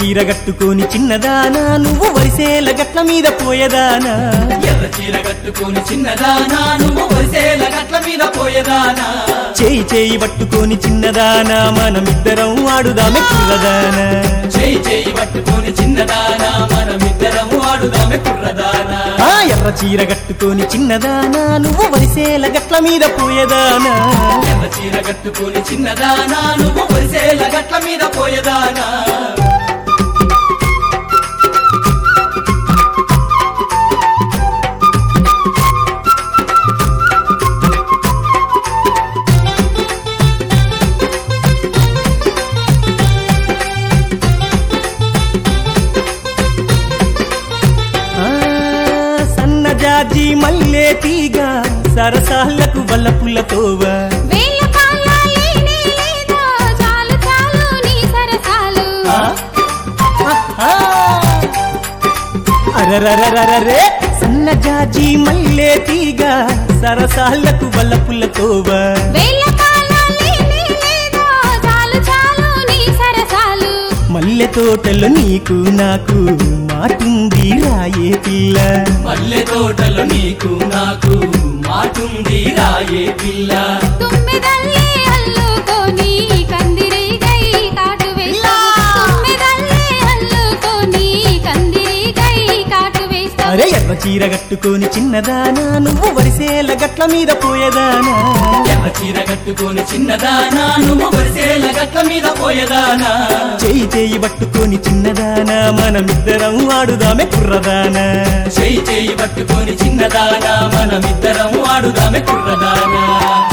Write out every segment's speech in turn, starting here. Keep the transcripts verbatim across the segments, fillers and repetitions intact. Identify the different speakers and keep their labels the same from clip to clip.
Speaker 1: చీర కట్టుకొని చిన్నదానా నువ్వు వరిసేల గట్ల మీద పోయేదానా
Speaker 2: ఎర్ర చీర కట్టుకొని చిన్నదానా నువ్వు వరిసేల గట్ల మీద పోయేదానా
Speaker 1: చేయి చేయి పట్టుకొని చిన్నదానా మనమిద్దరం ఆడుదామె కుర్రదానా
Speaker 2: చేయి చేయి పట్టుకొని చిన్నదానా మనమిద్దరం ఆడుదామె కుర్రదానా
Speaker 1: ఆ ఎర్ర చీర కట్టుకొని చిన్నదానా నువ్వు వరిసేల గట్ల మీద పోయేదానా
Speaker 2: ఎర్ర చీర కట్టుకొని చిన్నదానా నువ్వు వరిసేల గట్ల మీద పోయేదానా
Speaker 1: జాజి మల్లె తీగ సరసాలకు వల్లపులతోవా అరరరరరే సన్న జాజి మల్లె తీగ సరసాలకు వల్లపులతోవా మల్లె తోటలో నీకు నాకు మాటుంది రాయే పిల్ల
Speaker 2: మల్లె తోటలో నీకు నాకు మాటుంది రాయే పిల్ల
Speaker 3: తుమ్మెదల్లే అల్లుకొని కందిరీగై కాటు వేస్తా తుమ్మెదల్లే అల్లుకొని కందిరీగై కాటు వేస్తా
Speaker 1: అరే ఎర్ర చీర కట్టుకొని చిన్నదానా నువ్వు వరిసేల గట్ల మీద పోయేదానా
Speaker 2: ఎర్ర చీర కట్టుకొని చిన్నదానా నువ్వు వరిసేల గట్ల మీద పోయేదానా
Speaker 1: చేయి చేయి పట్టుకొని చిన్నదానా మనమిద్దరం ఆడుదామె కుర్రదానా
Speaker 2: చేయి చేయి పట్టుకొని చిన్నదానా మనమిద్దరం ఆడుదామె కుర్రదానా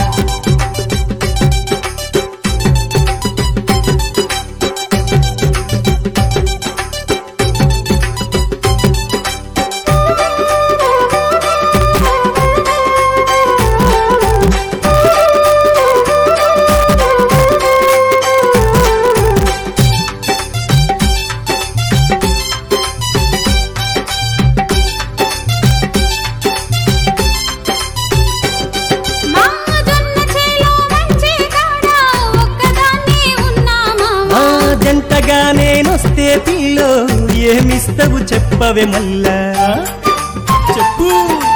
Speaker 1: జంటగా నేనొస్తే పిల్లో ఏమిస్తవు చెప్పవే మల్లా చెప్పు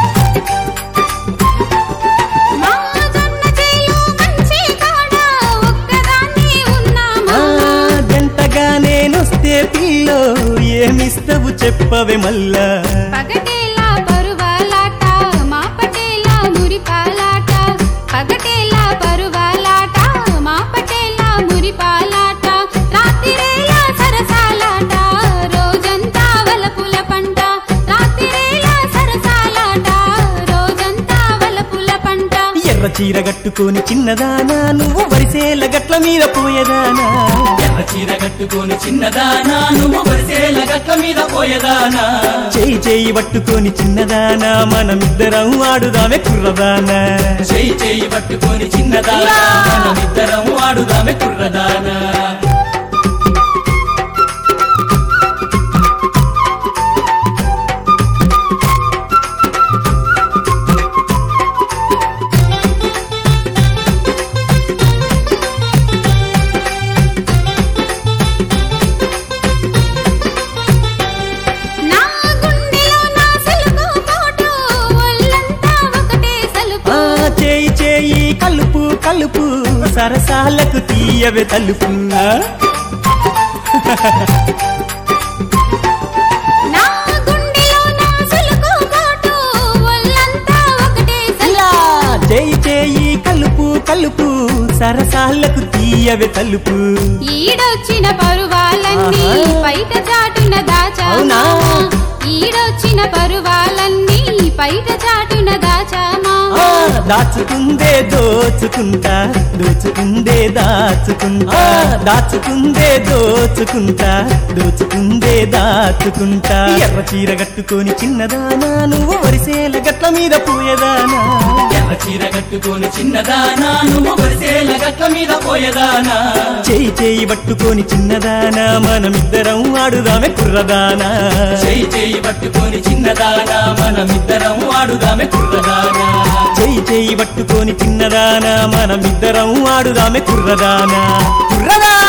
Speaker 1: జంటగా నేనొస్తే పిల్లో ఏమిస్తవు చెప్పవే మల్లా
Speaker 3: పగటేలా పరువాలాట మా పటేలా మురిపాలాట పగటేలా పరువాలాట మా పటేలా మురిపాలాట రాత్రిరేలా సరసాలాట రోజంతా వలపుల పంట రాత్రిరేలా సరసాలాట రోజంతా వలపుల పంట
Speaker 1: ఎర్ర చీర కట్టుకొని చిన్నదానా నువ్వు వరిసేల గట్ల మీద పోయేదానా
Speaker 2: ఎర్ర చీర కట్టుకొని చిన్నదానా నువ్వు వరిసేల గట్ల మీద పోయేదానా
Speaker 1: చేయి చేయి పట్టుకొని చిన్నదానా మనమిద్దరం ఆడుదామె కుర్రదానా
Speaker 2: చేయి చేయి పట్టుకొని చిన్నదానా మనమిద్దరం ఆడుదామె కుర్రదానా
Speaker 1: కలుపు కలుపు సరసాలకు తీయవే తలుపు చేయి చేయి కలుపు కలుపు సరసాలకు తీయవే తలుపు
Speaker 3: ఈడొచ్చిన పరువాలన్నీ బయట చాటున దాచామా ఈడొచ్చిన పరువాలన్నీ బయట చాటున దాచామా
Speaker 1: దాచుకుందే దోచుకుంటా దోచుకుందే దాచుకుంటా దాచుకుందే దోచుకుంటా దోచుకుందే దాచుకుంటా ఎర్ర చీర కట్టుకొని చిన్నదానా నువ్వు వరిసేల గట్ల మీద పోయేదానా
Speaker 2: ఎర్ర చీర కట్టుకొని చిన్నదానా నువ్వు వరిసేల గట్ల మీద పోయేదానా
Speaker 1: చేయి చేయి పట్టుకొని చిన్నదానా మనమిద్దరం ఆడుదామె కుర్రదానా
Speaker 2: చేయి చేయి పట్టుకొని చిన్నదానా మనమిద్దరం ఆడుదామె కుర్రదానా
Speaker 1: చేయి చేయి పట్టుకొని చిన్నదానా మనమిద్దరం ఆడుదామె కుర్రదానా కుర్రదా